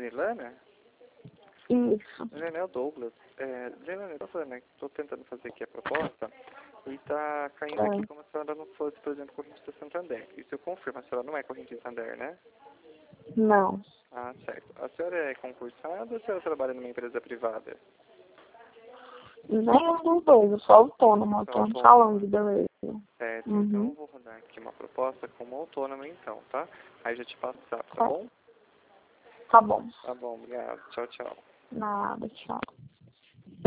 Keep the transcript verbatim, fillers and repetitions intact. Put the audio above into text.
Drenilana? Isso. Drenilana é o Douglas. É, Drenilana, eu tô falando, né? Tô tentando fazer aqui a proposta e tá caindo É. aqui como se ela não fosse, por exemplo, correntista Santander. Isso eu confirmo, a senhora não é correntista Santander, né? Não. Ah, certo. A senhora é concursada ou a senhora trabalha numa empresa privada? Nem dos dois, eu sou autônoma, eu Só tô no autônoma. salão de beleza. Certo, Uhum. então eu vou rodar aqui uma proposta como autônoma então, tá? Aí já te passo, tá, tá Tá. bom? Tá bom. Tá bom, obrigado. Tchau, tchau. Nada, tchau.